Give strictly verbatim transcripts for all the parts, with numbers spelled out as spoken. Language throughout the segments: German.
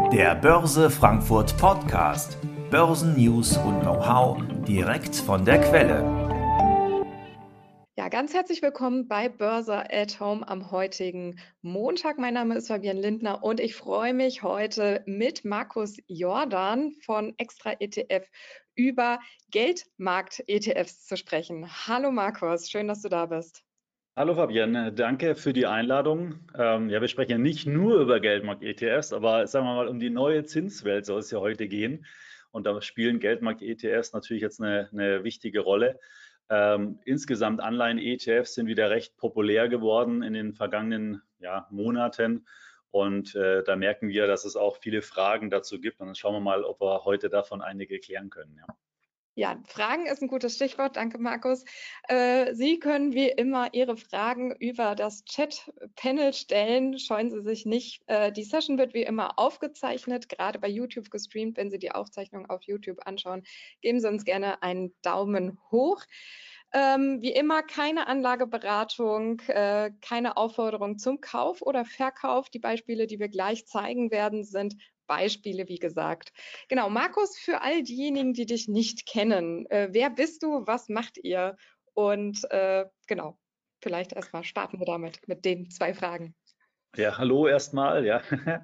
Der Börse Frankfurt Podcast. Börsennews und Know-how direkt von der Quelle. Ja, ganz herzlich willkommen bei Börse at Home am heutigen Montag. Mein Name ist Fabienne Lindner und ich freue mich heute mit Markus Jordan von Extra E T F über Geldmarkt-E T Fs zu sprechen. Hallo Markus, schön, dass du da bist. Hallo Fabienne, danke für die Einladung. Ähm, ja, wir sprechen ja nicht nur über Geldmarkt-E T Fs, aber sagen wir mal, um die neue Zinswelt soll es ja heute gehen. Und da spielen Geldmarkt-E T Fs natürlich jetzt eine, eine wichtige Rolle. Ähm, insgesamt Anleihen-E T Fs sind wieder recht populär geworden in den vergangenen ja, Monaten. Und äh, da merken wir, dass es auch viele Fragen dazu gibt. Und dann schauen wir mal, ob wir heute davon einige klären können. Ja. Ja, Fragen ist ein gutes Stichwort. Danke, Markus. Äh, Sie können wie immer Ihre Fragen über das Chat-Panel stellen. Scheuen Sie sich nicht. Äh, die Session wird wie immer aufgezeichnet, gerade bei YouTube gestreamt. Wenn Sie die Aufzeichnung auf YouTube anschauen, geben Sie uns gerne einen Daumen hoch. Ähm, wie immer keine Anlageberatung, äh, keine Aufforderung zum Kauf oder Verkauf. Die Beispiele, die wir gleich zeigen werden, sind Beispiele, wie gesagt. Genau, Markus, für all diejenigen, die dich nicht kennen, äh, wer bist du, was macht ihr? Und äh, genau, vielleicht erstmal starten wir damit, mit den zwei Fragen. Ja, hallo erstmal. Ja.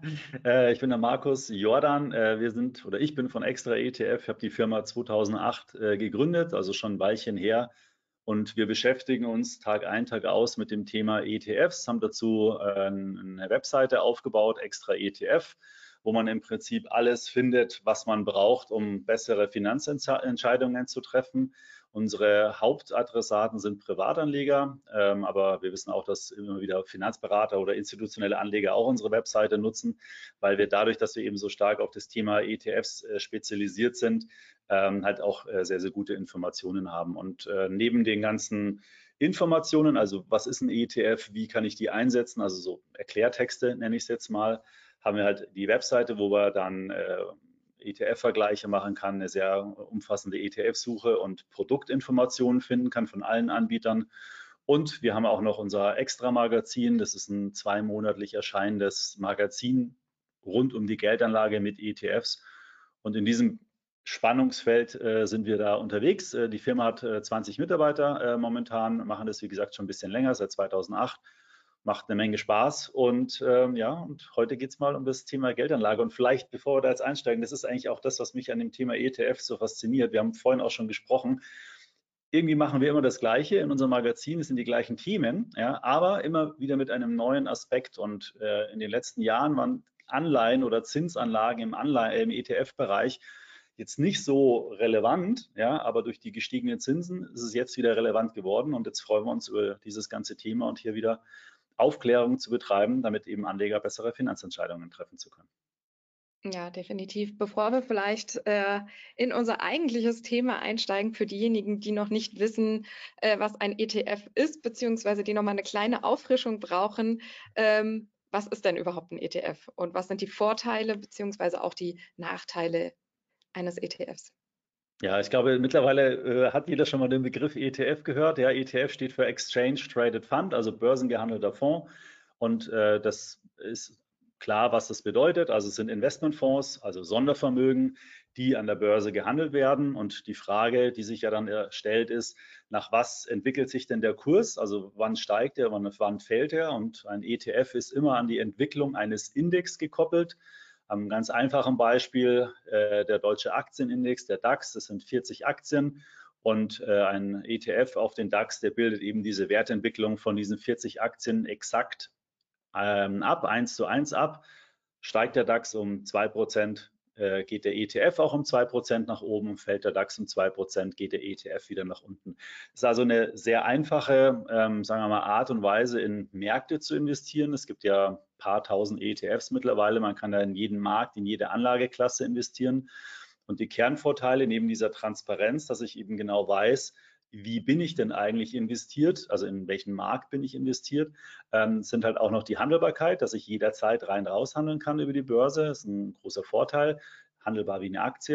äh, ich bin der Markus Jordan. Äh, wir sind, oder ich bin von Extra E T F. Ich habe die Firma zweitausendacht äh, gegründet, also schon ein Weilchen her. Und wir beschäftigen uns Tag ein, Tag aus mit dem Thema E T Fs, haben dazu äh, eine Webseite aufgebaut, Extra E T F, wo man im Prinzip alles findet, was man braucht, um bessere Finanzentscheidungen zu treffen. Unsere Hauptadressaten sind Privatanleger, ähm, aber wir wissen auch, dass immer wieder Finanzberater oder institutionelle Anleger auch unsere Webseite nutzen, weil wir dadurch, dass wir eben so stark auf das Thema E T Fs äh, spezialisiert sind, ähm, halt auch äh, sehr, sehr gute Informationen haben. Und äh, neben den ganzen Informationen, also was ist ein E T F, wie kann ich die einsetzen, also so Erklärtexte nenne ich es jetzt mal, haben wir halt die Webseite, wo wir dann äh, E T F-Vergleiche machen kann, eine sehr umfassende E T F-Suche und Produktinformationen finden kann von allen Anbietern. Und wir haben auch noch unser Extra-Magazin. Das ist ein zweimonatlich erscheinendes Magazin rund um die Geldanlage mit E T Fs. Und in diesem Spannungsfeld äh, sind wir da unterwegs. Äh, die Firma hat äh, zwanzig Mitarbeiter äh, momentan, machen das wie gesagt schon ein bisschen länger, seit zweitausendacht. Macht eine Menge Spaß und ähm, ja, und heute geht es mal um das Thema Geldanlage. Und vielleicht, bevor wir da jetzt einsteigen, das ist eigentlich auch das, was mich an dem Thema E T F so fasziniert. Wir haben vorhin auch schon gesprochen. Irgendwie machen wir immer das Gleiche in unserem Magazin, es sind die gleichen Themen, ja, aber immer wieder mit einem neuen Aspekt. Und äh, in den letzten Jahren waren Anleihen oder Zinsanlagen im, Anleihen, im E T F-Bereich jetzt nicht so relevant, ja, aber durch die gestiegenen Zinsen ist es jetzt wieder relevant geworden. Und jetzt freuen wir uns über dieses ganze Thema und hier wieder Aufklärung zu betreiben, damit eben Anleger bessere Finanzentscheidungen treffen zu können. Ja, definitiv. Bevor wir vielleicht äh, in unser eigentliches Thema einsteigen, für diejenigen, die noch nicht wissen, äh, was ein E T F ist, beziehungsweise die nochmal eine kleine Auffrischung brauchen, ähm, was ist denn überhaupt ein E T F und was sind die Vorteile beziehungsweise auch die Nachteile eines E T Fs? Ja, ich glaube, mittlerweile äh, hat jeder schon mal den Begriff E T F gehört. Ja, E T F steht für Exchange Traded Fund, also börsengehandelter Fonds. Und äh, das ist klar, was das bedeutet. Also es sind Investmentfonds, also Sondervermögen, die an der Börse gehandelt werden. Und die Frage, die sich ja dann stellt, ist, nach was entwickelt sich denn der Kurs? Also wann steigt er, wann, wann fällt er? Und ein E T F ist immer an die Entwicklung eines Index gekoppelt. Am ganz einfachen Beispiel äh, der deutsche Aktienindex, der DAX, das sind vierzig Aktien und äh, ein E T F auf den DAX, der bildet eben diese Wertentwicklung von diesen vierzig Aktien exakt ähm, ab, eins zu eins ab. Steigt der DAX um zwei Prozent, äh, geht der E T F auch um zwei Prozent nach oben, fällt der DAX um zwei Prozent, geht der E T F wieder nach unten. Das ist also eine sehr einfache, ähm, sagen wir mal, Art und Weise, in Märkte zu investieren. Es gibt ja ein paar tausend E T Fs mittlerweile. Man kann da in jeden Markt, in jede Anlageklasse investieren. Und die Kernvorteile neben dieser Transparenz, dass ich eben genau weiß, wie bin ich denn eigentlich investiert, also in welchen Markt bin ich investiert, ähm, sind halt auch noch die Handelbarkeit, dass ich jederzeit rein raus handeln kann über die Börse. Das ist ein großer Vorteil, handelbar wie eine Aktie.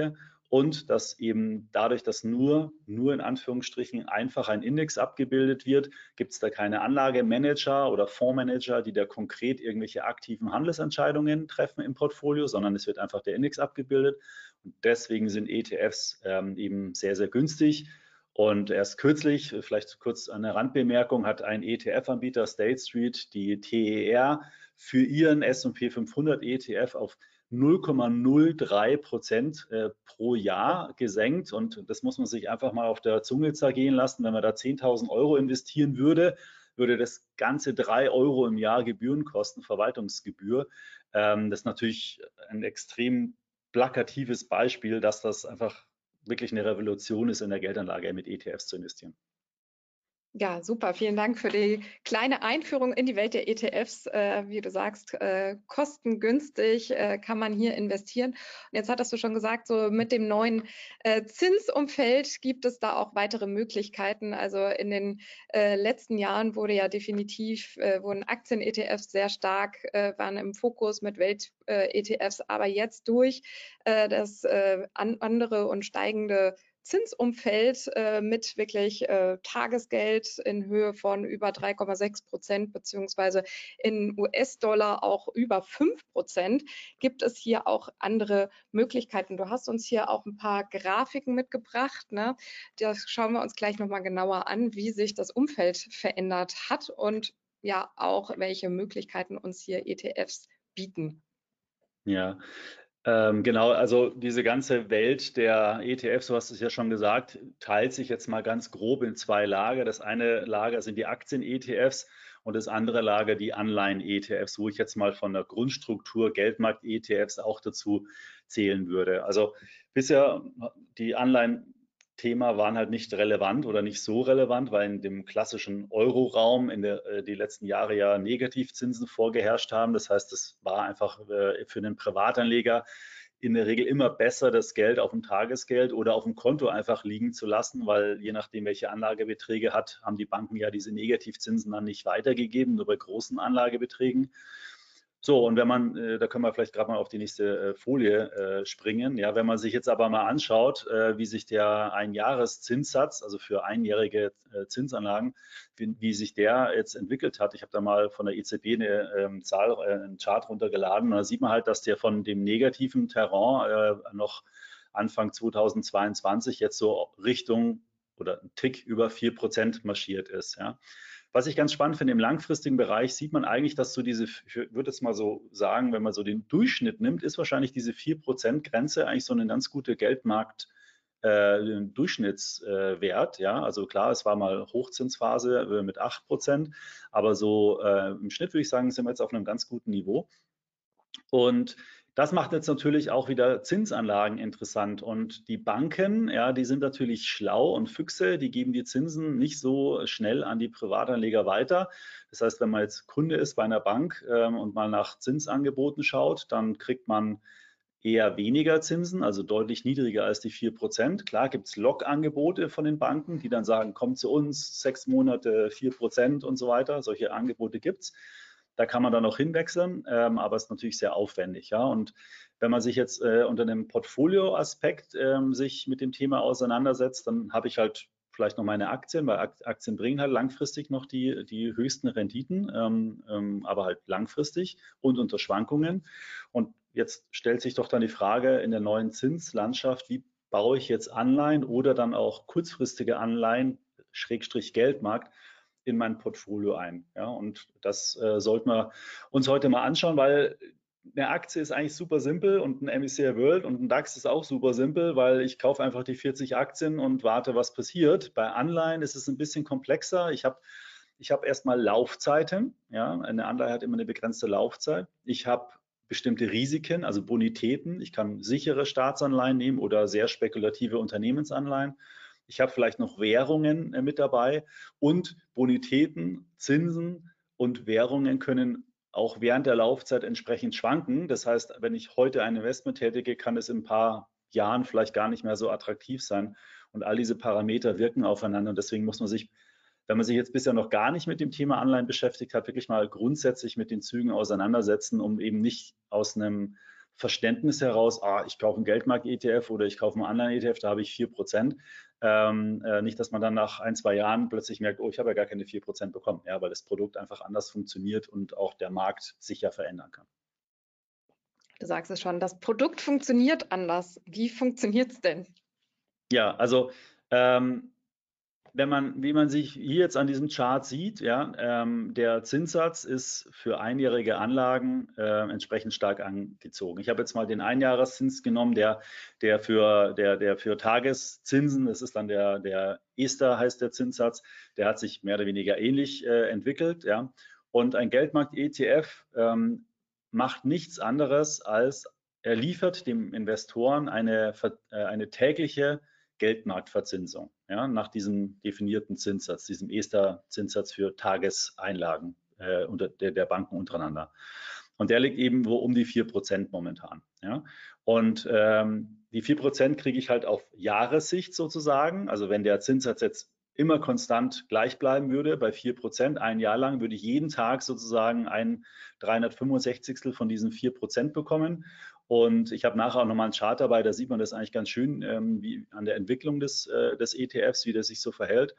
und dass eben dadurch, dass nur, nur in Anführungsstrichen einfach ein Index abgebildet wird, gibt es da keine Anlagemanager oder Fondsmanager, die da konkret irgendwelche aktiven Handelsentscheidungen treffen im Portfolio, sondern es wird einfach der Index abgebildet. Und deswegen sind E T Fs ähm, eben sehr, sehr günstig. Und erst kürzlich, vielleicht kurz eine Randbemerkung, hat ein E T F-Anbieter, State Street, die T E R, für ihren S und P fünfhundert E T F auf null Komma null drei Prozent äh, pro Jahr gesenkt. Und das muss man sich einfach mal auf der Zunge zergehen lassen. Wenn man da zehntausend Euro investieren würde, würde das ganze drei Euro im Jahr Gebühren kosten, Verwaltungsgebühr. Ähm, das ist natürlich ein extrem plakatives Beispiel, dass das einfach wirklich eine Revolution ist, in der Geldanlage mit E T Fs zu investieren. Ja, super. Vielen Dank für die kleine Einführung in die Welt der E T Fs. Äh, wie du sagst, äh, kostengünstig äh, kann man hier investieren. Und jetzt hattest du schon gesagt, so mit dem neuen äh, Zinsumfeld gibt es da auch weitere Möglichkeiten. Also in den äh, letzten Jahren wurde ja definitiv, äh, wurden Aktien-E T Fs sehr stark, äh, waren im Fokus mit Welt-E T Fs, aber jetzt durch äh, das äh, an, andere und steigende Zinsumfeld äh, mit wirklich äh, Tagesgeld in Höhe von über drei Komma sechs Prozent beziehungsweise in U S-Dollar auch über fünf Prozent, gibt es hier auch andere Möglichkeiten. Du hast uns hier auch ein paar Grafiken mitgebracht, ne? Das schauen wir uns gleich nochmal genauer an, wie sich das Umfeld verändert hat und ja auch, welche Möglichkeiten uns hier E T Fs bieten. Ja, Ähm, genau, also diese ganze Welt der E T Fs, du hast es ja schon gesagt, teilt sich jetzt mal ganz grob in zwei Lager. Das eine Lager sind die Aktien-E T Fs und das andere Lager die Anleihen-E T Fs, wo ich jetzt mal von der Grundstruktur Geldmarkt-E T Fs auch dazu zählen würde. Also bisher die Anleihen Thema waren halt nicht relevant oder nicht so relevant, weil in dem klassischen Euro-Raum in der, äh, die letzten Jahre ja Negativzinsen vorgeherrscht haben. Das heißt, es war einfach äh, für den Privatanleger in der Regel immer besser, das Geld auf dem Tagesgeld oder auf dem Konto einfach liegen zu lassen, weil je nachdem, welche Anlagebeträge hat, haben die Banken ja diese Negativzinsen dann nicht weitergegeben, nur bei großen Anlagebeträgen. So, und wenn man, äh, da können wir vielleicht gerade mal auf die nächste äh, Folie äh, springen. Ja, wenn man sich jetzt aber mal anschaut, äh, wie sich der Einjahreszinssatz, also für einjährige äh, Zinsanlagen, wie, wie sich der jetzt entwickelt hat. Ich habe da mal von der E Z B eine ähm, Zahl, äh, einen Chart runtergeladen und da sieht man halt, dass der von dem negativen Terrain äh, noch Anfang zweitausendzweiundzwanzig jetzt so Richtung oder ein Tick über vier Prozent marschiert ist. Ja. Was ich ganz spannend finde, im langfristigen Bereich sieht man eigentlich, dass so diese, ich würde es mal so sagen, wenn man so den Durchschnitt nimmt, ist wahrscheinlich diese vier Prozent Grenze eigentlich so eine ganz gute Geldmarkt- äh, Durchschnittswert. Äh, ja, also klar, es war mal Hochzinsphase äh, mit acht Prozent, aber so äh, im Schnitt würde ich sagen, sind wir jetzt auf einem ganz guten Niveau. Und das macht jetzt natürlich auch wieder Zinsanlagen interessant. Und die Banken, ja, die sind natürlich schlau und Füchse, die geben die Zinsen nicht so schnell an die Privatanleger weiter. Das heißt, wenn man jetzt Kunde ist bei einer Bank ähm, und mal nach Zinsangeboten schaut, dann kriegt man eher weniger Zinsen, also deutlich niedriger als die vier Prozent. Klar gibt es Lockangebote von den Banken, die dann sagen, kommt zu uns, sechs Monate, vier Prozent und so weiter. Solche Angebote gibt es. Da kann man dann auch hinwechseln, ähm, aber es ist natürlich sehr aufwendig. Ja? Und wenn man sich jetzt äh, unter einem Portfolio-Aspekt ähm, sich mit dem Thema auseinandersetzt, dann habe ich halt vielleicht noch meine Aktien, weil Aktien bringen halt langfristig noch die, die höchsten Renditen, ähm, ähm, aber halt langfristig und unter Schwankungen. Und jetzt stellt sich doch dann die Frage in der neuen Zinslandschaft, wie baue ich jetzt Anleihen oder dann auch kurzfristige Anleihen, Schrägstrich Geldmarkt, in mein Portfolio ein. Ja, und das äh, sollten wir uns heute mal anschauen, weil eine Aktie ist eigentlich super simpel und ein M S C I World und ein DAX ist auch super simpel, weil ich kaufe einfach die vierzig Aktien und warte, was passiert. Bei Anleihen ist es ein bisschen komplexer. Ich habe ich hab erstmal Laufzeiten. Ja, eine Anleihe hat immer eine begrenzte Laufzeit. Ich habe bestimmte Risiken, also Bonitäten. Ich kann sichere Staatsanleihen nehmen oder sehr spekulative Unternehmensanleihen. Ich habe vielleicht noch Währungen äh, mit dabei und Bonitäten, Zinsen und Währungen können auch während der Laufzeit entsprechend schwanken. Das heißt, wenn ich heute ein Investment tätige, kann es in ein paar Jahren vielleicht gar nicht mehr so attraktiv sein. Und all diese Parameter wirken aufeinander. Und deswegen muss man sich, wenn man sich jetzt bisher noch gar nicht mit dem Thema Anleihen beschäftigt hat, wirklich mal grundsätzlich mit den Zügen auseinandersetzen, um eben nicht aus einem Verständnis heraus, ah, ich kaufe einen Geldmarkt-E T F oder ich kaufe einen Anleihen-E T F, da habe ich vier Prozent. Ähm, äh, nicht, dass man dann nach ein, zwei Jahren plötzlich merkt, oh, ich habe ja gar keine vier Prozent bekommen, ja, weil das Produkt einfach anders funktioniert und auch der Markt sich ja verändern kann. Du sagst es schon, das Produkt funktioniert anders. Wie funktioniert es denn? Ja, also ähm, wenn man, wie man sich hier jetzt an diesem Chart sieht, ja, ähm, der Zinssatz ist für einjährige Anlagen äh, entsprechend stark angezogen. Ich habe jetzt mal den Einjahreszins genommen, der, der, für, der, der für Tageszinsen, das ist dann der, der Ester heißt der Zinssatz, der hat sich mehr oder weniger ähnlich äh, entwickelt. Ja. Und ein Geldmarkt-E T F ähm, macht nichts anderes, als er liefert dem Investoren eine, äh, eine tägliche Geldmarktverzinsung, ja, nach diesem definierten Zinssatz, diesem Ester-Zinssatz für Tageseinlagen äh, unter der, der Banken untereinander. Und der liegt eben wo um die vier Prozent momentan. Ja. Und ähm, die vier Prozent kriege ich halt auf Jahressicht sozusagen. Also wenn der Zinssatz jetzt immer konstant gleich bleiben würde, bei vier Prozent ein Jahr lang, würde ich jeden Tag sozusagen ein dreihundertfünfundsechzigstel von diesen vier Prozent bekommen. Und ich habe nachher auch nochmal einen Chart dabei, da sieht man das eigentlich ganz schön, ähm, wie an der Entwicklung des, äh, des E T Fs, wie der sich so verhält.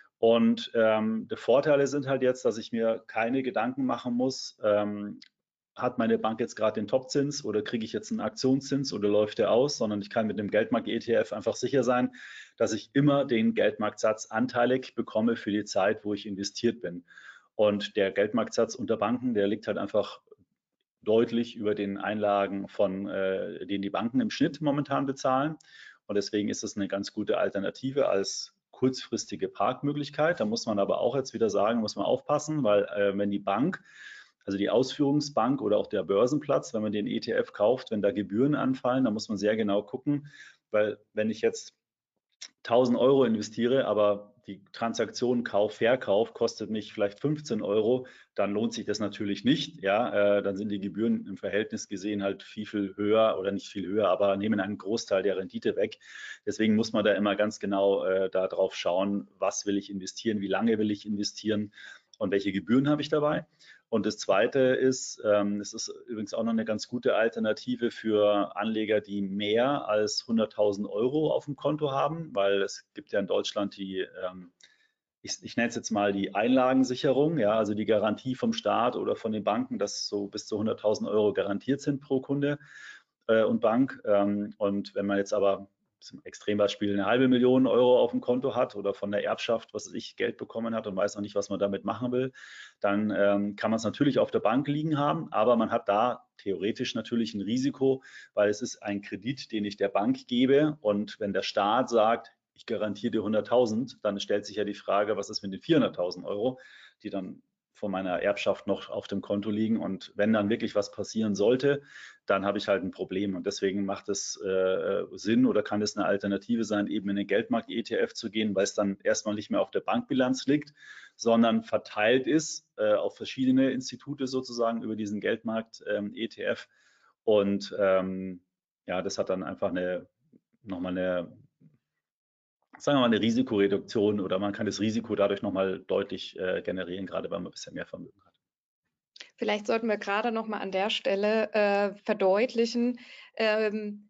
Und ähm, die Vorteile sind halt jetzt, dass ich mir keine Gedanken machen muss, ähm, hat meine Bank jetzt gerade den Topzins oder kriege ich jetzt einen Aktionszins oder läuft der aus, sondern ich kann mit dem Geldmarkt-E T F einfach sicher sein, dass ich immer den Geldmarktsatz anteilig bekomme für die Zeit, wo ich investiert bin. Und der Geldmarktsatz unter Banken, der liegt halt einfach deutlich über den Einlagen, von äh, denen die Banken im Schnitt momentan bezahlen. Und deswegen ist es eine ganz gute Alternative als kurzfristige Parkmöglichkeit. Da muss man aber auch jetzt wieder sagen, muss man aufpassen, weil äh, wenn die Bank, also die Ausführungsbank oder auch der Börsenplatz, wenn man den E T F kauft, wenn da Gebühren anfallen, dann muss man sehr genau gucken, weil wenn ich jetzt tausend Euro investiere, aber die Transaktion Kauf, Verkauf kostet mich vielleicht fünfzehn Euro, dann lohnt sich das natürlich nicht. Ja, äh, dann sind die Gebühren im Verhältnis gesehen halt viel, viel höher oder nicht viel höher, aber nehmen einen Großteil der Rendite weg. Deswegen muss man da immer ganz genau äh, darauf schauen, was will ich investieren, wie lange will ich investieren und welche Gebühren habe ich dabei. Und das Zweite ist, ähm, es ist übrigens auch noch eine ganz gute Alternative für Anleger, die mehr als hunderttausend Euro auf dem Konto haben, weil es gibt ja in Deutschland die, ähm, ich, ich nenne es jetzt mal die Einlagensicherung, ja, also die Garantie vom Staat oder von den Banken, dass so bis zu hunderttausend Euro garantiert sind pro Kunde äh, und Bank. Ähm, und wenn man jetzt aber zum Extrembeispiel eine halbe Million Euro auf dem Konto hat oder von der Erbschaft, was weiß ich, Geld bekommen hat und weiß noch nicht, was man damit machen will, dann ähm, kann man es natürlich auf der Bank liegen haben, aber man hat da theoretisch natürlich ein Risiko, weil es ist ein Kredit, den ich der Bank gebe und wenn der Staat sagt, ich garantiere dir hunderttausend, dann stellt sich ja die Frage, was ist mit den vierhunderttausend Euro, die dann von meiner Erbschaft noch auf dem Konto liegen und wenn dann wirklich was passieren sollte, dann habe ich halt ein Problem und deswegen macht es äh, Sinn oder kann es eine Alternative sein, eben in den Geldmarkt-E T F zu gehen, weil es dann erstmal nicht mehr auf der Bankbilanz liegt, sondern verteilt ist äh, auf verschiedene Institute sozusagen über diesen Geldmarkt-E T F und ähm, ja, das hat dann einfach eine nochmal eine sagen wir mal, eine Risikoreduktion oder man kann das Risiko dadurch nochmal deutlich äh, generieren, gerade wenn man ein bisschen mehr Vermögen hat. Vielleicht sollten wir gerade noch mal an der Stelle äh, verdeutlichen, ähm,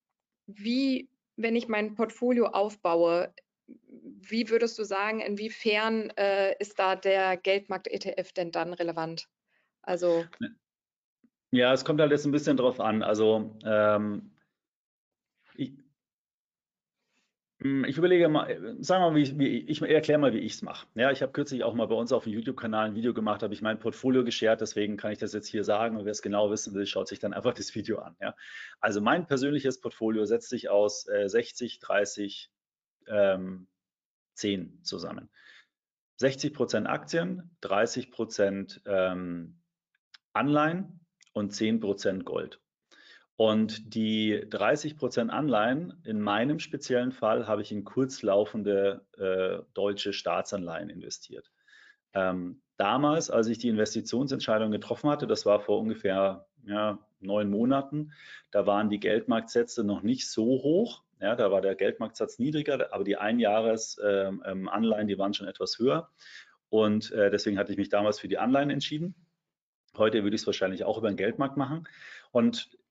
wie, wenn ich mein Portfolio aufbaue, wie würdest du sagen, inwiefern äh, ist da der Geldmarkt-E T F denn dann relevant? Also ja, es kommt halt jetzt ein bisschen drauf an. Also ähm, ich, Ich überlege mal, sagen wir mal, wie, wie, ich erkläre mal, wie ich es mache. Ja, ich habe kürzlich auch mal bei uns auf dem YouTube-Kanal ein Video gemacht, habe ich mein Portfolio geshared, deswegen kann ich das jetzt hier sagen und wer es genau wissen will, schaut sich dann einfach das Video an. Ja. Also mein persönliches Portfolio setzt sich aus äh, sechzig, dreißig, ähm, zehn zusammen. sechzig Prozent Aktien, dreißig Prozent ähm, Anleihen und zehn Prozent Gold. Und die dreißig Prozent Anleihen, in meinem speziellen Fall, habe ich in kurzlaufende äh, deutsche Staatsanleihen investiert. Ähm, damals, als ich die Investitionsentscheidung getroffen hatte, das war vor ungefähr ja, neun Monaten, da waren die Geldmarktsätze noch nicht so hoch. Ja, da war der Geldmarktsatz niedriger, aber die Einjahresanleihen, ähm, die waren schon etwas höher. Und äh, deswegen hatte ich mich damals für die Anleihen entschieden. Heute würde ich es wahrscheinlich auch über den Geldmarkt machen. Und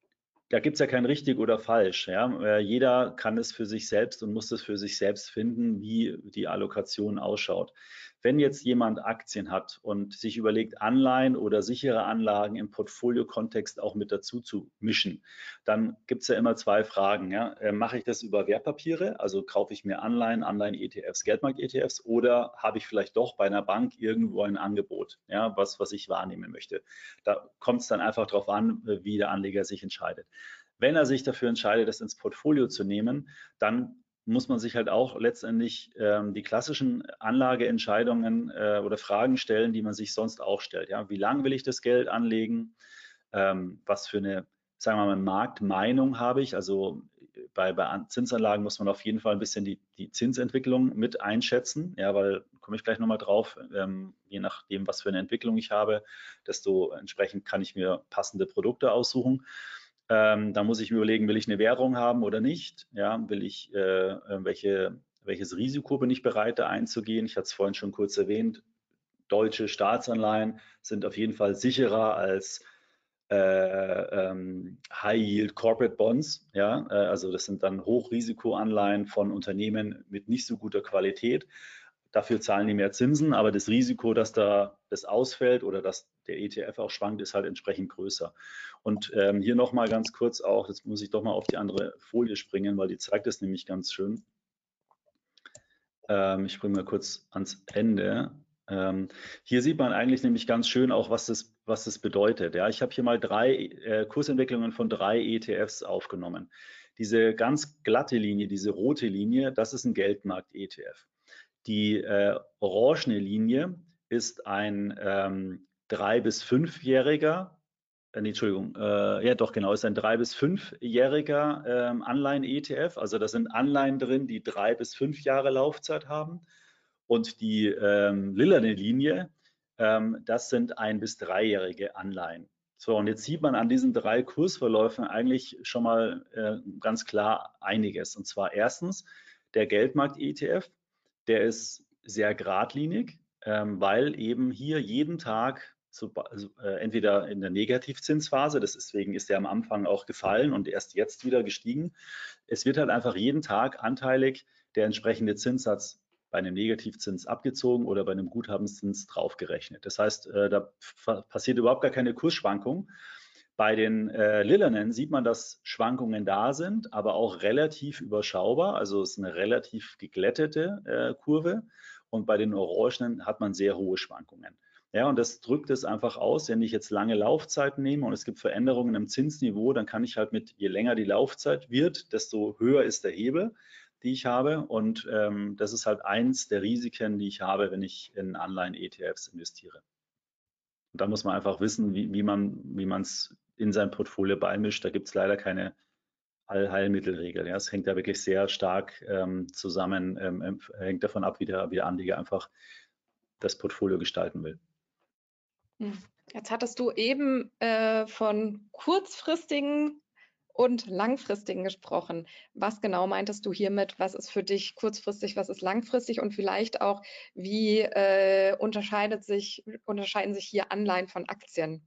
da gibt es ja kein richtig oder falsch. Ja? Jeder kann es für sich selbst und muss es für sich selbst finden, wie die Allokation ausschaut. Wenn jetzt jemand Aktien hat und sich überlegt, Anleihen oder sichere Anlagen im Portfolio-Kontext auch mit dazu zu mischen, dann gibt es ja immer zwei Fragen. Ja? Mache ich das über Wertpapiere, also kaufe ich mir Anleihen, Anleihen-E T Fs, Geldmarkt-E T Fs, oder habe ich vielleicht doch bei einer Bank irgendwo ein Angebot, ja, was, was ich wahrnehmen möchte. Da kommt es dann einfach darauf an, wie der Anleger sich entscheidet. Wenn er sich dafür entscheidet, das ins Portfolio zu nehmen, dann muss man sich halt auch letztendlich ähm, die klassischen Anlageentscheidungen äh, oder Fragen stellen, die man sich sonst auch stellt. Ja? Wie lange will ich das Geld anlegen? Ähm, was für eine, sagen wir mal, Marktmeinung habe ich? Also bei, bei Zinsanlagen muss man auf jeden Fall ein bisschen die, die Zinsentwicklung mit einschätzen, ja, weil, komme ich gleich nochmal drauf, ähm, je nachdem, was für eine Entwicklung ich habe, desto entsprechend kann ich mir passende Produkte aussuchen. Ähm, da muss ich mir überlegen, will ich eine Währung haben oder nicht? Ja, will ich, äh, welche, welches Risiko bin ich bereit, da einzugehen? Ich hatte es vorhin schon kurz erwähnt, deutsche Staatsanleihen sind auf jeden Fall sicherer als äh, ähm, High-Yield Corporate Bonds. Ja, äh, also das sind dann Hochrisikoanleihen von Unternehmen mit nicht so guter Qualität. Dafür zahlen die mehr Zinsen, aber das Risiko, dass da das ausfällt oder dass der E T F auch schwankt, ist halt entsprechend größer. Und ähm, hier nochmal ganz kurz auch, jetzt muss ich doch mal auf die andere Folie springen, weil die zeigt es nämlich ganz schön. Ähm, ich springe mal kurz ans Ende. Ähm, hier sieht man eigentlich nämlich ganz schön auch, was das, was das bedeutet. Ja, ich habe hier mal drei äh, Kursentwicklungen von drei E T Fs aufgenommen. Diese ganz glatte Linie, diese rote Linie, das ist ein Geldmarkt-E T F. Die äh, orangene Linie ist ein ähm, drei- bis fünfjähriger, äh, nee, Entschuldigung, äh, ja doch genau, ist ein drei- bis fünfjähriger ähm, Anleihen-E T F. Also da sind Anleihen drin, die drei bis fünf Jahre Laufzeit haben. Und die ähm, lilane Linie, ähm, das sind ein- bis dreijährige Anleihen. So, und jetzt sieht man an diesen drei Kursverläufen eigentlich schon mal äh, ganz klar einiges. Und zwar erstens der Geldmarkt-E T F, der ist sehr geradlinig, ähm, weil eben hier jeden Tag so, also, äh, entweder in der Negativzinsphase, deswegen ist er am Anfang auch gefallen und erst jetzt wieder gestiegen. Es wird halt einfach jeden Tag anteilig der entsprechende Zinssatz bei einem Negativzins abgezogen oder bei einem Guthabenszins draufgerechnet. Das heißt, äh, da passiert überhaupt gar keine Kursschwankung. Bei den äh, lilanen sieht man, dass Schwankungen da sind, aber auch relativ überschaubar. Also es ist eine relativ geglättete äh, Kurve. Und bei den orangenen hat man sehr hohe Schwankungen. Ja, und das drückt es einfach aus, wenn ich jetzt lange Laufzeiten nehme und es gibt Veränderungen im Zinsniveau, dann kann ich halt mit, je länger die Laufzeit wird, desto höher ist der Hebel, die ich habe. Und ähm, das ist halt eins der Risiken, die ich habe, wenn ich in Anleihen-E T Fs investiere. Und da muss man einfach wissen, wie, wie man wie man es in sein Portfolio beimischt. Da gibt es leider keine Allheilmittelregel. Ja, es hängt da wirklich sehr stark ähm, zusammen, ähm, hängt davon ab, wie der, wie der Anleger einfach das Portfolio gestalten will. Jetzt hattest du eben äh, von kurzfristigen und langfristigen gesprochen. Was genau meintest du hiermit? Was ist für dich kurzfristig, was ist langfristig und vielleicht auch, wie äh, unterscheidet sich, unterscheiden sich hier Anleihen von Aktien?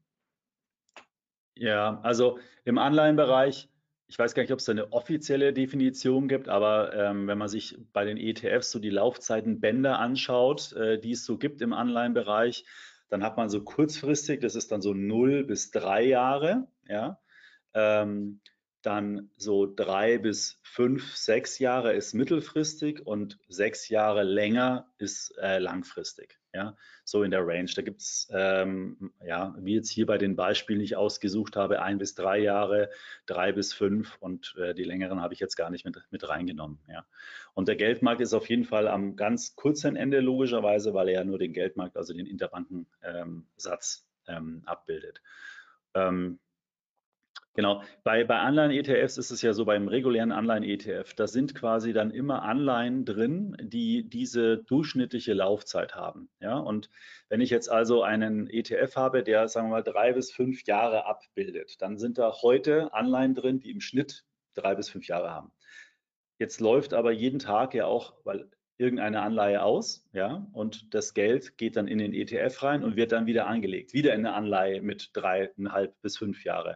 Ja, also im Anleihenbereich, ich weiß gar nicht, ob es da eine offizielle Definition gibt, aber ähm, wenn man sich bei den E T Fs so die Laufzeitenbänder anschaut, äh, die es so gibt im Anleihenbereich, dann hat man so kurzfristig, das ist dann so null bis drei Jahre, ja. Ähm, dann so drei bis fünf, sechs Jahre ist mittelfristig und sechs Jahre länger ist äh, langfristig. Ja, so in der Range. Da gibt es, ähm, ja, wie jetzt hier bei den Beispielen, die ich ausgesucht habe, ein bis drei Jahre, drei bis fünf und äh, die längeren habe ich jetzt gar nicht mit, mit reingenommen. Ja. Und der Geldmarkt ist auf jeden Fall am ganz kurzen Ende logischerweise, weil er ja nur den Geldmarkt, also den Interbankensatz ähm, abbildet. Ähm, Genau, bei, bei Anleihen-E T Fs ist es ja so, beim regulären Anleihen-E T F, da sind quasi dann immer Anleihen drin, die diese durchschnittliche Laufzeit haben. Ja? Und wenn ich jetzt also einen E T F habe, der, sagen wir mal, drei bis fünf Jahre abbildet, dann sind da heute Anleihen drin, die im Schnitt drei bis fünf Jahre haben. Jetzt läuft aber jeden Tag ja auch, weil irgendeine Anleihe aus, ja, und das Geld geht dann in den E T F rein und wird dann wieder angelegt, wieder in eine Anleihe mit dreieinhalb bis fünf Jahre.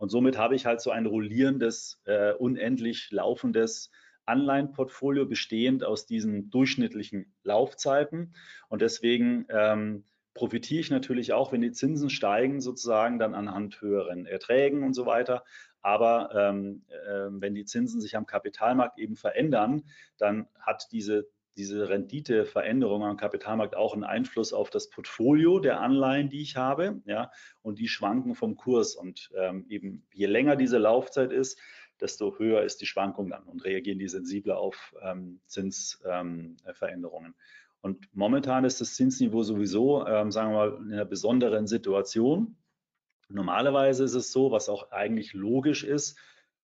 Und somit habe ich halt so ein rollierendes, äh, unendlich laufendes Anleihenportfolio bestehend aus diesen durchschnittlichen Laufzeiten. Und deswegen ähm, profitiere ich natürlich auch, wenn die Zinsen steigen, sozusagen dann anhand höheren Erträgen und so weiter. Aber ähm, äh, wenn die Zinsen sich am Kapitalmarkt eben verändern, dann hat diese, diese Renditeveränderung am Kapitalmarkt auch einen Einfluss auf das Portfolio der Anleihen, die ich habe. Ja, und die schwanken vom Kurs. Und ähm, eben je länger diese Laufzeit ist, desto höher ist die Schwankung dann und reagieren die sensibler auf ähm, Zinsveränderungen. Ähm, und momentan ist das Zinsniveau sowieso, ähm, sagen wir mal, in einer besonderen Situation. Normalerweise ist es so, was auch eigentlich logisch ist,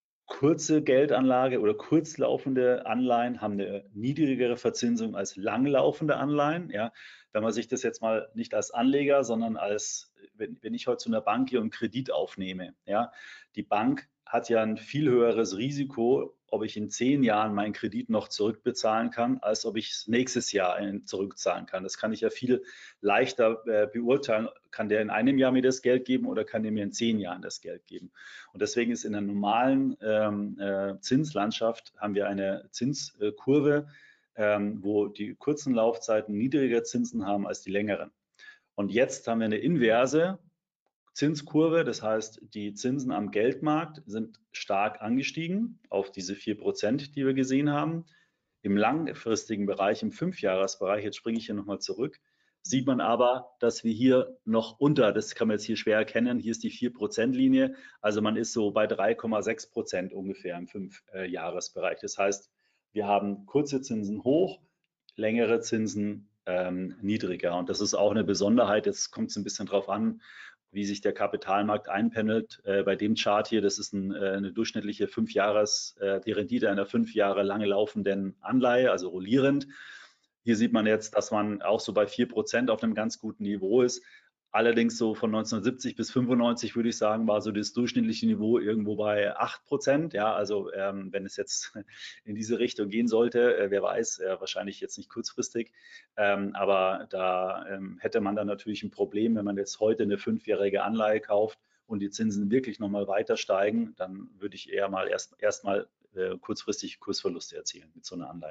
kurze Geldanlage oder kurzlaufende Anleihen haben eine niedrigere Verzinsung als langlaufende Anleihen. Ja, wenn man sich das jetzt mal nicht als Anleger, sondern als, wenn, wenn ich heute zu einer Bank gehe und einen Kredit aufnehme, ja, die Bank hat ja ein viel höheres Risiko, ob ich in zehn Jahren meinen Kredit noch zurückbezahlen kann, als ob ich es nächstes Jahr zurückzahlen kann. Das kann ich ja viel leichter äh, beurteilen. Kann der in einem Jahr mir das Geld geben oder kann der mir in zehn Jahren das Geld geben? Und deswegen ist in der normalen ähm, äh, Zinslandschaft haben wir eine Zinskurve, ähm, wo die kurzen Laufzeiten niedrigere Zinsen haben als die längeren. Und jetzt haben wir eine inverse Zinskurve, das heißt, die Zinsen am Geldmarkt sind stark angestiegen auf diese vier Prozent, die wir gesehen haben. Im langfristigen Bereich, im Fünfjahresbereich, jetzt springe ich hier nochmal zurück, sieht man aber, dass wir hier noch unter, das kann man jetzt hier schwer erkennen, hier ist die vier Prozent Linie, also man ist so bei drei Komma sechs Prozent ungefähr im Fünfjahresbereich. Das heißt, wir haben kurze Zinsen hoch, längere Zinsen ähm, niedriger. Und das ist auch eine Besonderheit, jetzt kommt es ein bisschen drauf an, wie sich der Kapitalmarkt einpendelt. Äh, bei dem Chart hier, das ist ein, äh, eine durchschnittliche fünf Jahres, äh, die Rendite einer fünf Jahre lange laufenden Anleihe, also rollierend. Hier sieht man jetzt, dass man auch so bei vier Prozent auf einem ganz guten Niveau ist. Allerdings so von neunzehnhundertsiebzig bis fünfundneunzig würde ich sagen, war so das durchschnittliche Niveau irgendwo bei acht Prozent. Ja, also ähm, wenn es jetzt in diese Richtung gehen sollte, äh, wer weiß, äh, wahrscheinlich jetzt nicht kurzfristig. Ähm, aber da ähm, hätte man dann natürlich ein Problem, wenn man jetzt heute eine fünfjährige Anleihe kauft und die Zinsen wirklich nochmal weiter steigen, dann würde ich eher mal erst erstmal äh, kurzfristig Kursverluste erzielen mit so einer Anleihe.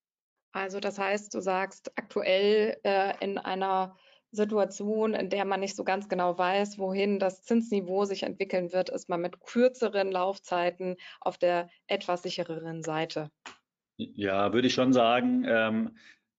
Also das heißt, du sagst aktuell äh, in einer Situation, in der man nicht so ganz genau weiß, wohin das Zinsniveau sich entwickeln wird, ist man mit kürzeren Laufzeiten auf der etwas sichereren Seite. Ja, würde ich schon sagen. Ähm,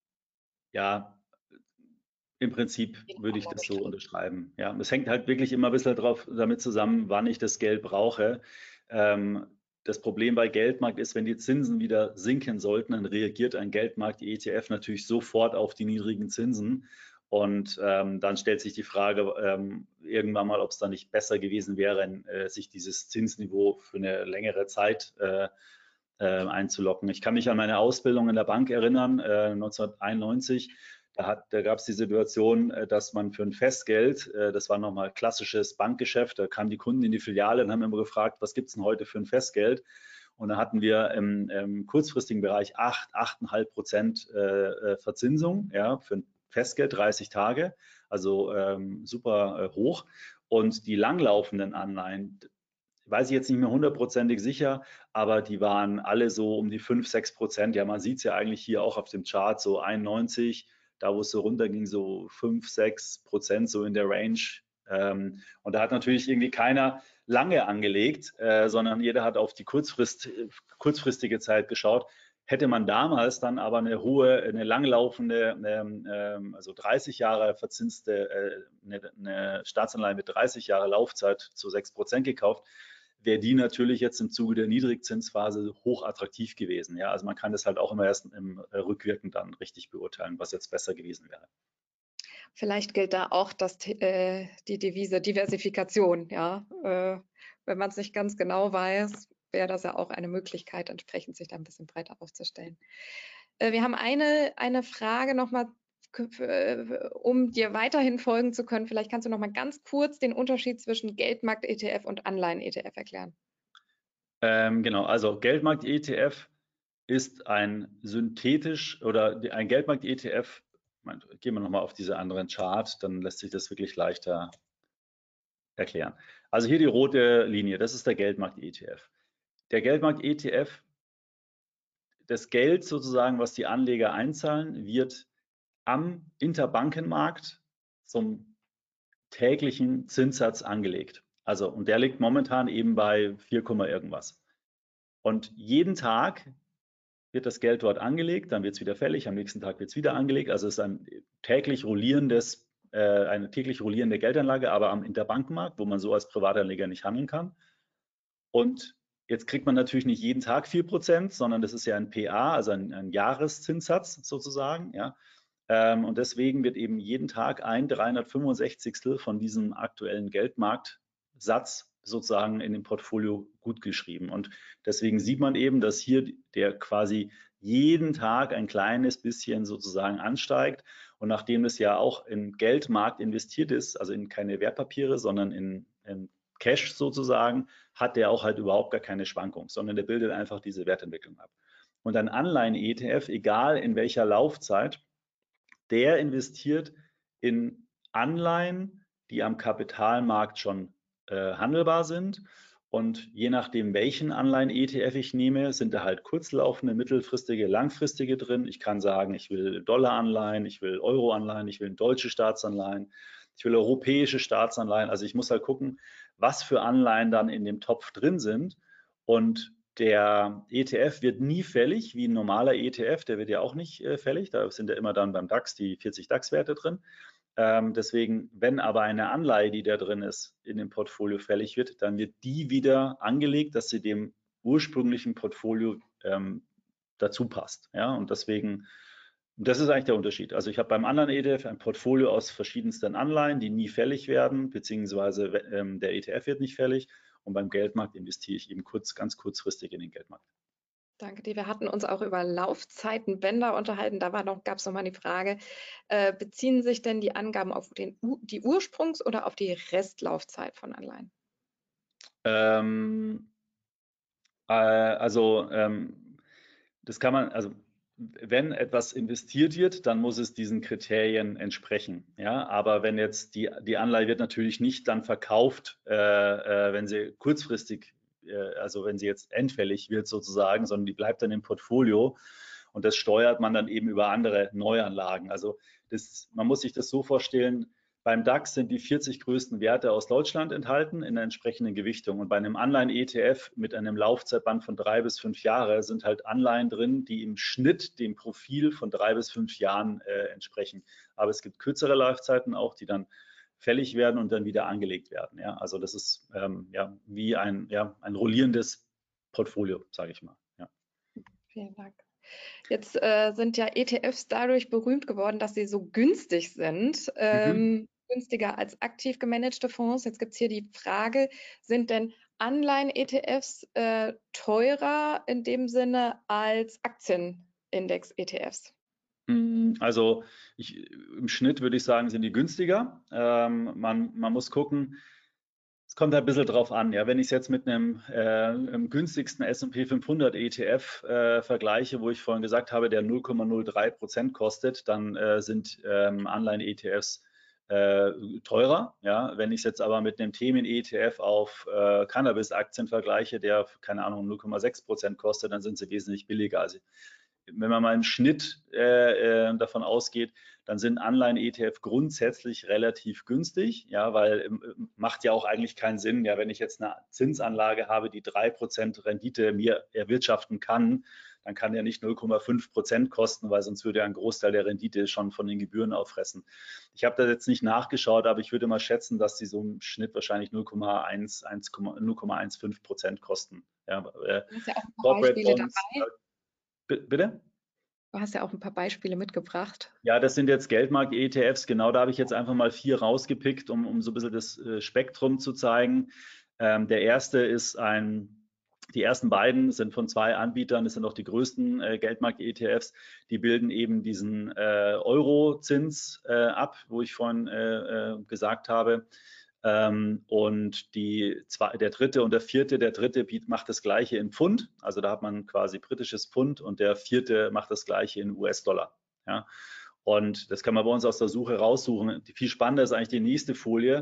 ja, im Prinzip würde ich das so unterschreiben. Ja, es hängt halt wirklich immer ein bisschen drauf, damit zusammen, wann ich das Geld brauche. Ähm, das Problem bei Geldmarkt ist, wenn die Zinsen wieder sinken sollten, dann reagiert ein Geldmarkt-E T F natürlich sofort auf die niedrigen Zinsen. Und ähm, dann stellt sich die Frage ähm, irgendwann mal, ob es da nicht besser gewesen wäre, äh, sich dieses Zinsniveau für eine längere Zeit äh, äh, einzulocken. Ich kann mich an meine Ausbildung in der Bank erinnern, äh, neunzehnhunderteinundneunzig. Da, da gab es die Situation, äh, dass man für ein Festgeld, äh, das war nochmal klassisches Bankgeschäft, da kamen die Kunden in die Filiale und haben immer gefragt, was gibt es denn heute für ein Festgeld? Und da hatten wir im, im kurzfristigen Bereich acht, acht Komma fünf Prozent äh, Verzinsung, ja, für ein Festgeld, dreißig Tage, also ähm, super äh, hoch. Und die langlaufenden Anleihen, weiß ich jetzt nicht mehr hundertprozentig sicher, aber die waren alle so um die fünf, sechs Prozent. Ja, man sieht es ja eigentlich hier auch auf dem Chart, so einundneunzig, da wo es so runterging, so fünf, sechs Prozent, so in der Range. Ähm, und da hat natürlich irgendwie keiner lange angelegt, äh, sondern jeder hat auf die Kurzfrist, kurzfristige Zeit geschaut. Hätte man damals dann aber eine hohe, eine langlaufende, ähm, also dreißig Jahre verzinste, äh, eine, eine Staatsanleihe mit dreißig Jahre Laufzeit zu sechs Prozent gekauft, wäre die natürlich jetzt im Zuge der Niedrigzinsphase hoch attraktiv gewesen. Ja, also man kann das halt auch immer erst im äh, Rückwirkend dann richtig beurteilen, was jetzt besser gewesen wäre. Vielleicht gilt da auch das, äh, die Devise Diversifikation. Ja, äh, wenn man es nicht ganz genau weiß, wäre das ja auch eine Möglichkeit, entsprechend sich da ein bisschen breiter aufzustellen. Äh, wir haben eine, eine Frage nochmal, um dir weiterhin folgen zu können. Vielleicht kannst du noch mal ganz kurz den Unterschied zwischen Geldmarkt-E T F und Anleihen-E T F erklären. Ähm, genau, also Geldmarkt-E T F ist ein synthetisch oder ein Geldmarkt-E T F, gehen wir nochmal auf diese anderen Chart, dann lässt sich das wirklich leichter erklären. Also hier die rote Linie, das ist der Geldmarkt-E T F. Der Geldmarkt-E T F, das Geld sozusagen, was die Anleger einzahlen, wird am Interbankenmarkt zum täglichen Zinssatz angelegt. Also, und der liegt momentan eben bei vier, irgendwas. Und jeden Tag wird das Geld dort angelegt, dann wird es wieder fällig, am nächsten Tag wird es wieder angelegt. Also es ist ein täglich rollierendes, äh, eine täglich rollierende Geldanlage, aber am Interbankenmarkt, wo man so als Privatanleger nicht handeln kann. Und jetzt kriegt man natürlich nicht jeden Tag vier Prozent, sondern das ist ja ein P A, also ein, ein Jahreszinssatz sozusagen. Ja. Ähm, und deswegen wird eben jeden Tag ein dreihundertfünfundsechzigstel von diesem aktuellen Geldmarktsatz sozusagen in dem Portfolio gut geschrieben. Und deswegen sieht man eben, dass hier der quasi jeden Tag ein kleines bisschen sozusagen ansteigt. Und nachdem es ja auch im Geldmarkt investiert ist, also in keine Wertpapiere, sondern in, in Cash sozusagen, hat der auch halt überhaupt gar keine Schwankung, sondern der bildet einfach diese Wertentwicklung ab. Und ein Anleihen-E T F, egal in welcher Laufzeit, der investiert in Anleihen, die am Kapitalmarkt schon äh, handelbar sind. Und je nachdem, welchen Anleihen-E T F ich nehme, sind da halt kurzlaufende, mittelfristige, langfristige drin. Ich kann sagen, ich will Dollaranleihen, ich will Euroanleihen, ich will deutsche Staatsanleihen, ich will europäische Staatsanleihen. Also ich muss halt gucken, was für Anleihen dann in dem Topf drin sind. Und der E T F wird nie fällig, wie ein normaler E T F, der wird ja auch nicht äh, fällig. Da sind ja immer dann beim DAX die vierzig DAX-Werte drin. Ähm, deswegen, wenn aber eine Anleihe, die da drin ist, in dem Portfolio fällig wird, dann wird die wieder angelegt, dass sie dem ursprünglichen Portfolio ähm, dazu passt. Ja? Und deswegen, das ist eigentlich der Unterschied. Also ich habe beim anderen E T F ein Portfolio aus verschiedensten Anleihen, die nie fällig werden, beziehungsweise ähm, der E T F wird nicht fällig. Und beim Geldmarkt investiere ich eben kurz, ganz kurzfristig in den Geldmarkt. Danke dir. Wir hatten uns auch über Laufzeitenbänder unterhalten. Da war noch, gab es nochmal die Frage, äh, beziehen sich denn die Angaben auf den, die Ursprungs- oder auf die Restlaufzeit von Anleihen? Ähm, äh, also ähm, das kann man, also wenn etwas investiert wird, dann muss es diesen Kriterien entsprechen. Ja, aber wenn jetzt die, die Anleihe wird natürlich nicht dann verkauft, äh, äh, wenn sie kurzfristig, äh, also wenn sie jetzt endfällig wird sozusagen, sondern die bleibt dann im Portfolio und das steuert man dann eben über andere Neuanlagen. Also das, man muss sich das so vorstellen, beim DAX sind die vierzig größten Werte aus Deutschland enthalten in der entsprechenden Gewichtung. Und bei einem Anleihen-E T F mit einem Laufzeitband von drei bis fünf Jahre sind halt Anleihen drin, die im Schnitt dem Profil von drei bis fünf Jahren äh, entsprechen. Aber es gibt kürzere Laufzeiten auch, die dann fällig werden und dann wieder angelegt werden. Ja? Also das ist ähm, ja, wie ein, ja, ein rollierendes Portfolio, sage ich mal. Ja. Vielen Dank. Jetzt äh, sind ja E T Fs dadurch berühmt geworden, dass sie so günstig sind, ähm, mhm. günstiger als aktiv gemanagte Fonds. Jetzt gibt es hier die Frage, sind denn Anleihen-E T Fs äh, teurer in dem Sinne als Aktienindex-E T Fs? Also ich, im Schnitt würde ich sagen, sind die günstiger. Ähm, man, man muss gucken, es kommt ein bisschen drauf an. Ja, wenn ich es jetzt mit einem äh, im günstigsten S und P fünfhundert E T F äh, vergleiche, wo ich vorhin gesagt habe, der null Komma null drei Prozent kostet, dann äh, sind ähm, Anleihen-E T Fs äh, teurer. Ja, wenn ich es jetzt aber mit einem Themen-E T F auf äh, Cannabis-Aktien vergleiche, der, keine Ahnung, null Komma sechs Prozent kostet, dann sind sie wesentlich billiger. Also wenn man mal im Schnitt äh, äh, davon ausgeht, dann sind Anleihen-E T F grundsätzlich relativ günstig, ja, weil äh, macht ja auch eigentlich keinen Sinn, ja, wenn ich jetzt eine Zinsanlage habe, die drei Prozent Rendite mir erwirtschaften kann, dann kann der nicht null Komma fünf Prozent kosten, weil sonst würde er einen Großteil der Rendite schon von den Gebühren auffressen. Ich habe das jetzt nicht nachgeschaut, aber ich würde mal schätzen, dass die so im Schnitt wahrscheinlich null Komma eins, null Komma fünfzehn Prozent kosten. Ja, äh, du hast ja auch ein paar Beispiele Bonds, dabei. Bitte? Du hast ja auch ein paar Beispiele mitgebracht. Ja, das sind jetzt Geldmarkt-E T Fs. Genau, da habe ich jetzt einfach mal vier rausgepickt, um, um so ein bisschen das äh, Spektrum zu zeigen. Ähm, der erste ist ein, die ersten beiden sind von zwei Anbietern, das sind auch die größten äh, Geldmarkt-E T Fs. Die bilden eben diesen äh, Eurozins äh, ab, wo ich vorhin äh, äh, gesagt habe. Ähm, und die zwei, der dritte und der vierte, der dritte macht das gleiche in Pfund, also da hat man quasi britisches Pfund und der vierte macht das gleiche in U S-Dollar. Ja. Und das kann man bei uns aus der Suche raussuchen. Die viel spannender ist eigentlich die nächste Folie.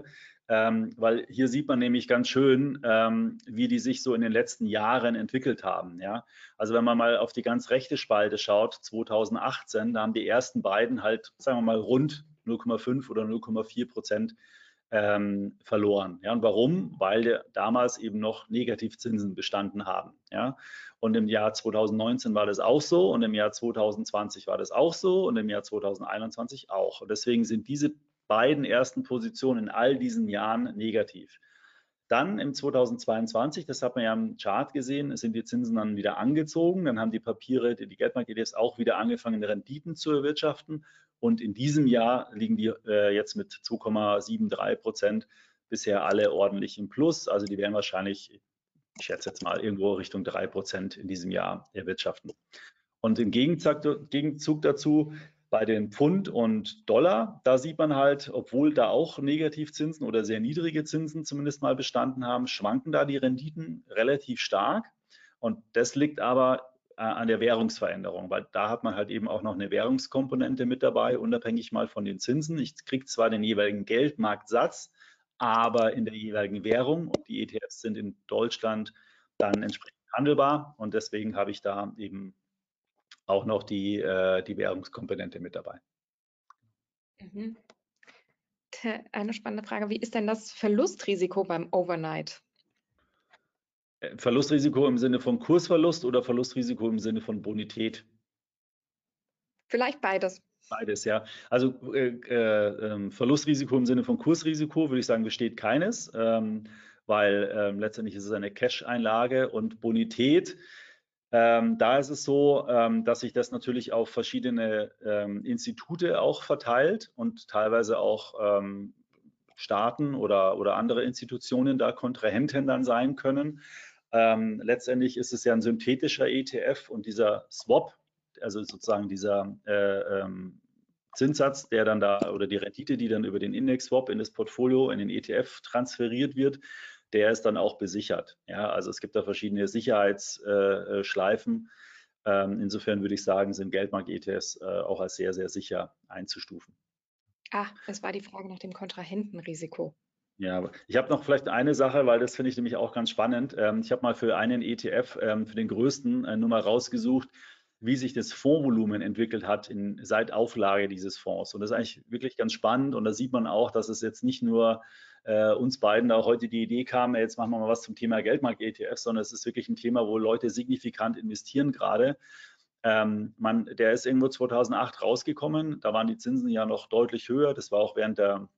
ähm, weil hier sieht man nämlich ganz schön, ähm, wie die sich so in den letzten Jahren entwickelt haben. Ja? Also wenn man mal auf die ganz rechte Spalte schaut, zweitausendachtzehn, da haben die ersten beiden halt, sagen wir mal, rund null Komma fünf oder null Komma vier Prozent ähm, verloren. Ja? Und warum? Weil der, damals eben noch Negativzinsen bestanden haben. Ja? Und im Jahr zweitausendneunzehn war das auch so und im Jahr zweitausendzwanzig war das auch so und im Jahr zweitausendeinundzwanzig auch. Und deswegen sind diese beiden ersten Positionen in all diesen Jahren negativ. Dann im zweitausendzweiundzwanzig, das hat man ja im Chart gesehen, sind die Zinsen dann wieder angezogen. Dann haben die Papiere, die Geldmarkt-E T Fs auch wieder angefangen, Renditen zu erwirtschaften. Und in diesem Jahr liegen die äh, jetzt mit zwei Komma dreiundsiebzig Prozent bisher alle ordentlich im Plus. Also die werden wahrscheinlich, ich schätze jetzt mal, irgendwo Richtung drei Prozent in diesem Jahr erwirtschaften. Und im Gegenzug, Gegenzug dazu bei den Pfund und Dollar, da sieht man halt, obwohl da auch Negativzinsen oder sehr niedrige Zinsen zumindest mal bestanden haben, schwanken da die Renditen relativ stark. Und das liegt aber äh, an der Währungsveränderung, weil da hat man halt eben auch noch eine Währungskomponente mit dabei, unabhängig mal von den Zinsen. Ich kriege zwar den jeweiligen Geldmarktsatz, aber in der jeweiligen Währung, und die E T Fs sind in Deutschland dann entsprechend handelbar, und deswegen habe ich da eben auch noch die, äh, die Währungskomponente mit dabei. Mhm. Eine spannende Frage, wie ist denn das Verlustrisiko beim Overnight? Verlustrisiko im Sinne von Kursverlust oder Verlustrisiko im Sinne von Bonität? Vielleicht beides. Beides, ja. Also äh, äh, Verlustrisiko im Sinne von Kursrisiko, würde ich sagen, besteht keines, ähm, weil ähm, letztendlich ist es eine Cash-Einlage, und Bonität. Ähm, da ist es so, ähm, dass sich das natürlich auf verschiedene ähm, Institute auch verteilt und teilweise auch ähm, Staaten oder, oder andere Institutionen da Kontrahenten dann sein können. Ähm, letztendlich ist es ja ein synthetischer E T F, und dieser Swap, also sozusagen dieser äh, ähm, Zinssatz, der dann da, oder die Rendite, die dann über den Index-Swap in das Portfolio, in den E T F transferiert wird, der ist dann auch besichert. Ja, also es gibt da verschiedene Sicherheitsschleifen. Äh, ähm, insofern würde ich sagen, sind Geldmarkt-E T Fs äh, auch als sehr, sehr sicher einzustufen. Ah, es war die Frage nach dem Kontrahentenrisiko. Ja, aber ich habe noch vielleicht eine Sache, weil das finde ich nämlich auch ganz spannend. Ähm, ich habe mal für einen E T F, ähm, für den größten, äh, nur mal rausgesucht, wie sich das Fondsvolumen entwickelt hat in, seit Auflage dieses Fonds. Und das ist eigentlich wirklich ganz spannend. Und da sieht man auch, dass es jetzt nicht nur äh, uns beiden da heute die Idee kam, jetzt machen wir mal was zum Thema Geldmarkt-E T F, sondern es ist wirklich ein Thema, wo Leute signifikant investieren gerade. Ähm, man, der ist irgendwo zweitausendacht rausgekommen. Da waren die Zinsen ja noch deutlich höher. Das war auch während der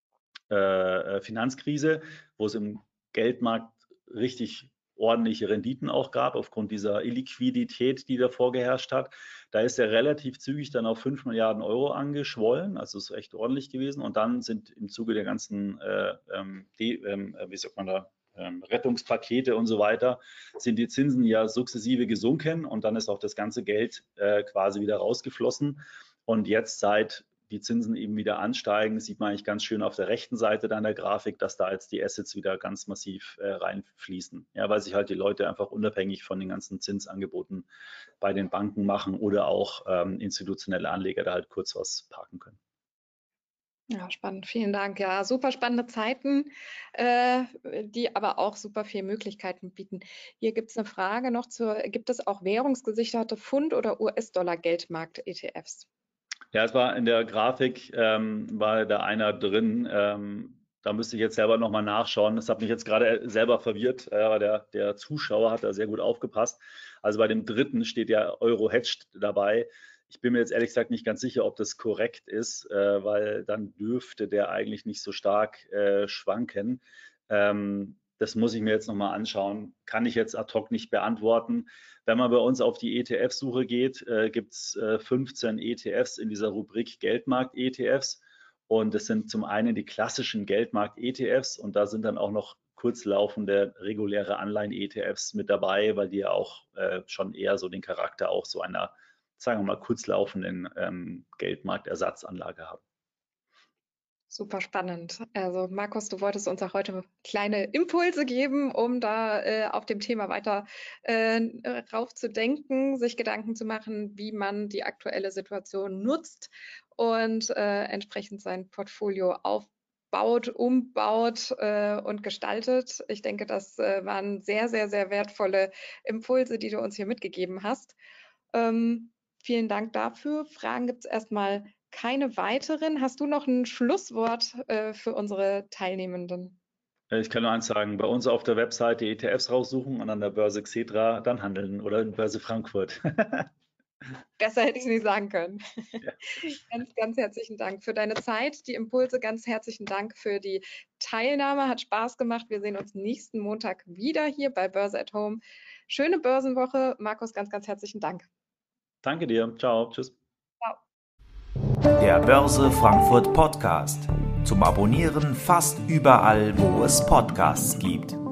Äh, Finanzkrise, wo es im Geldmarkt richtig ordentliche Renditen auch gab, aufgrund dieser Illiquidität, die da vorgeherrscht hat. Da ist er relativ zügig dann auf fünf Milliarden Euro angeschwollen, also ist echt ordentlich gewesen. Und dann sind im Zuge der ganzen, äh, ähm, die, ähm, wie sagt man da, ähm, Rettungspakete und so weiter, sind die Zinsen ja sukzessive gesunken, und dann ist auch das ganze Geld äh, quasi wieder rausgeflossen. Und jetzt seit die Zinsen eben wieder ansteigen, sieht man eigentlich ganz schön auf der rechten Seite dann der Grafik, dass da jetzt die Assets wieder ganz massiv äh, reinfließen. Ja, weil sich halt die Leute einfach unabhängig von den ganzen Zinsangeboten bei den Banken machen oder auch ähm, institutionelle Anleger da halt kurz was parken können. Ja, spannend. Vielen Dank. Ja, super spannende Zeiten, äh, die aber auch super viele Möglichkeiten bieten. Hier gibt es eine Frage noch zur, gibt es auch währungsgesicherte Pfund- oder U S-Dollar-Geldmarkt-E T Fs? Ja, es war in der Grafik, ähm, war da einer drin. Ähm, da müsste ich jetzt selber nochmal nachschauen. Das hat mich jetzt gerade selber verwirrt, äh, aber der, der Zuschauer hat da sehr gut aufgepasst. Also bei dem dritten steht ja Euro Hedged dabei. Ich bin mir jetzt ehrlich gesagt nicht ganz sicher, ob das korrekt ist, äh, weil dann dürfte der eigentlich nicht so stark äh, schwanken. Ähm, das muss ich mir jetzt nochmal anschauen. Kann ich jetzt ad hoc nicht beantworten. Wenn man bei uns auf die E T F-Suche geht, äh, gibt es äh, fünfzehn E T Fs in dieser Rubrik Geldmarkt-E T Fs. Und das sind zum einen die klassischen Geldmarkt-E T Fs, und da sind dann auch noch kurzlaufende reguläre Anleihen-E T Fs mit dabei, weil die ja auch äh, schon eher so den Charakter auch so einer, sagen wir mal, kurzlaufenden ähm, Geldmarktersatzanlage haben. Super spannend. Also Markus, du wolltest uns auch heute kleine Impulse geben, um da äh, auf dem Thema weiter äh, rauf zu denken, sich Gedanken zu machen, wie man die aktuelle Situation nutzt und äh, entsprechend sein Portfolio aufbaut baut, umbaut äh, und gestaltet. Ich denke, das äh, waren sehr, sehr, sehr wertvolle Impulse, die du uns hier mitgegeben hast. Ähm, vielen Dank dafür. Fragen gibt es erstmal keine weiteren. Hast du noch ein Schlusswort äh, für unsere Teilnehmenden? Ich kann nur eins sagen, bei uns auf der Webseite E T Fs raussuchen und an der Börse Xetra dann handeln oder in Börse Frankfurt. Besser hätte ich es nicht sagen können. Ja. Ganz, ganz herzlichen Dank für deine Zeit, die Impulse. Ganz herzlichen Dank für die Teilnahme. Hat Spaß gemacht. Wir sehen uns nächsten Montag wieder hier bei Börse at Home. Schöne Börsenwoche. Markus, ganz, ganz herzlichen Dank. Danke dir. Ciao. Tschüss. Ciao. Der Börse Frankfurt Podcast. Zum Abonnieren fast überall, wo es Podcasts gibt.